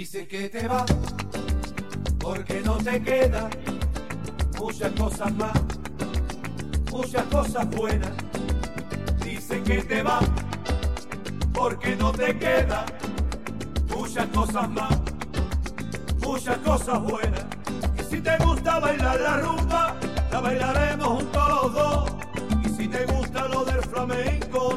Dice que te va porque no te queda muchas cosas más, muchas cosas buenas. Dice que te va porque no te queda muchas cosas más, muchas cosas buenas. Y si te gusta bailar la rumba, la bailaremos juntos los dos. Y si te gusta lo del flamenco,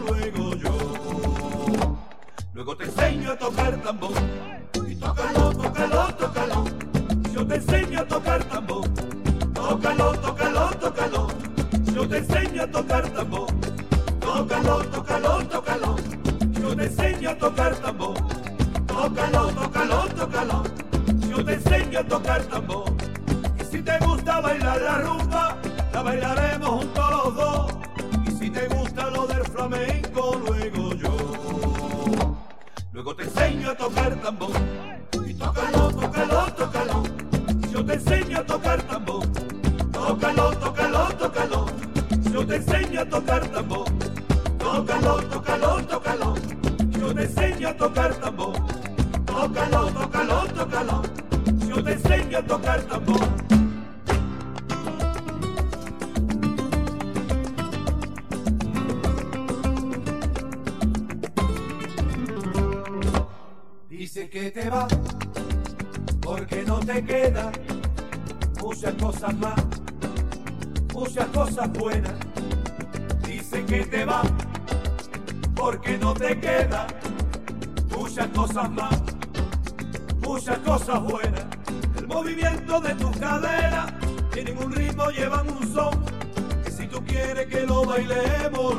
luego te enseño a tocar tambor. Y tócalo, tócalo, tócalo. Yo te enseño a tocar tambor. Tócalo, tócalo, tócalo. Yo te enseño a tocar tambor. Tócalo, tócalo, tócalo. Yo te enseño a tocar tambor. Tócalo, tócalo, tócalo. Yo te enseño a tocar tambor. Y si te gusta bailar la rumba, la bailaremos juntos los dos. Y si te gusta lo del flamenco, luego te enseño a tocar tambor. Y tócalo, tócalo, tócalo. Yo te enseño a tocar tambor. Tócalo, tócalo, tócalo. Yo te enseño a tocar tambor. Tócalo, tócalo, tócalo. Yo te enseño a tocar tambor. Tócalo, tócalo, tócalo. Yo te enseño a tocar tambor. Dice que te va porque no te queda muchas cosas más, muchas cosas buenas. Dice que te va porque no te queda muchas cosas más, muchas cosas buenas. El movimiento de tus caderas tienen un ritmo, llevan un son, que si tú quieres que lo bailemos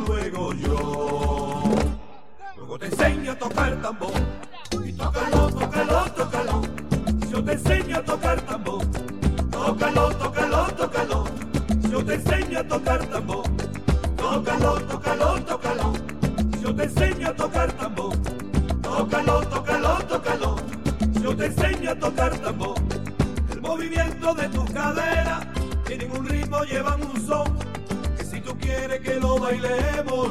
luego te enseño a tocar tambor. Y tócalo, tócalo, tócalo. Yo te enseño a tocar tambor. Tócalo, tócalo, tócalo. Yo te enseño a tocar tambor. Tócalo, tócalo, tócalo. Yo te enseño a tocar tambor. Tócalo, tócalo, tócalo. Yo te enseño a tocar tambor. El movimiento de tus caderas tienen un ritmo, llevan un son, que si tú quieres que lo bailemos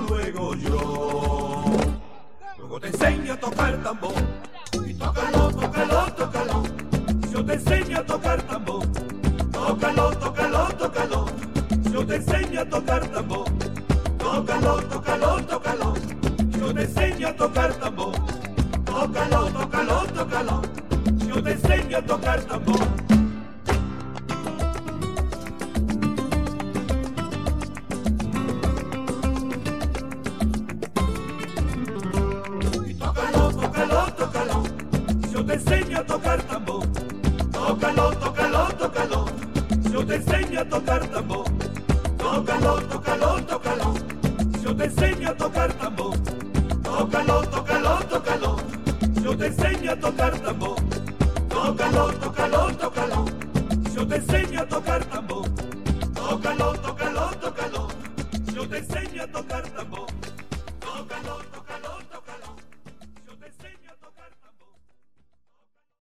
luego te enseño a tocar tambor. Y tócalo, tócalo, tócalo. Yo te enseño a tocar tambor. Tócalo, tócalo, tócalo. Yo te enseño a tocar tambor. Tócalo, tócalo, tócalo. Yo te enseño a tocar tambor. Tócalo, tócalo, tócalo. Yo te enseño a tocar tambor. Yo te enseño a tocar tambor. Tócalo, tócalo, tócalo. Yo te enseño a tocar tambor. Tócalo, tócalo, tócalo. Yo te enseño a tocar tambor. Tócalo, tócalo, tócalo. Yo te enseño a tocar tambor. Tócalo, tócalo, tócalo. Yo te enseño a tocar tambor. Tócalo, tócalo, tócalo. Yo te enseño a tocar tambor. Tócalo.